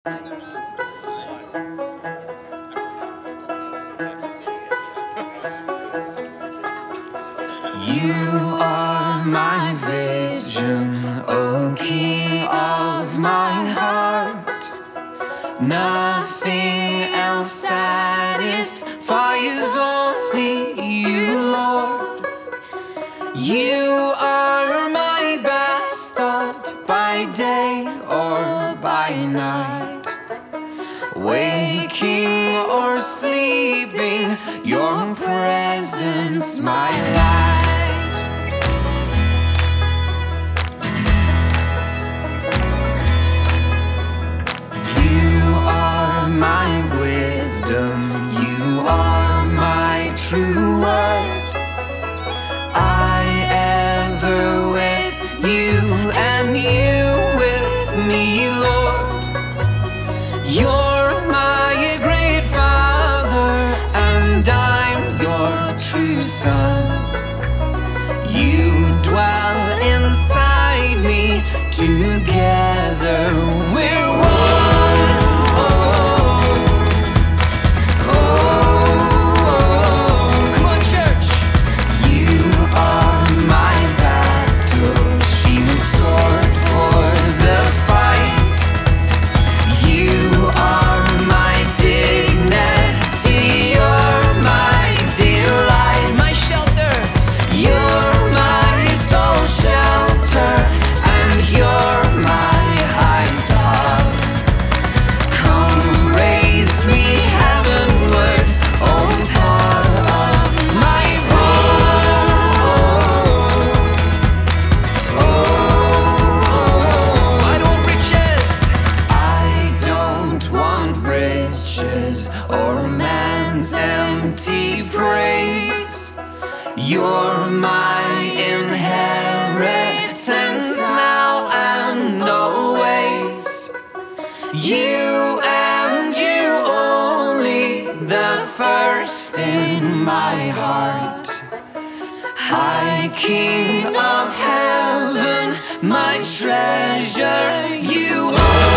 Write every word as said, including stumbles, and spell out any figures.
You are my vision, O King of my heart. Nothing else satisfies, only you, Lord. You are my best thought by day or by night. Waking or sleeping, your presence my light. You are my wisdom, you are my true word. I ever with you and you with me, Lord. You're my great Father and I'm your true Son. You dwell inside me, together we're one. Oh, oh, oh. Come on, church. You are my battle, shield, sword for the fight. You are my dignity, you're my delight, my shelter. You're my soul shelter, and you're my high top. Come raise me heavenward, oh part of my bone. Oh, oh, I don't want riches. I don't want riches or man's empty praise. You're my inheritance now and always. You and you only, the first in my heart. High King of heaven, my treasure, you are.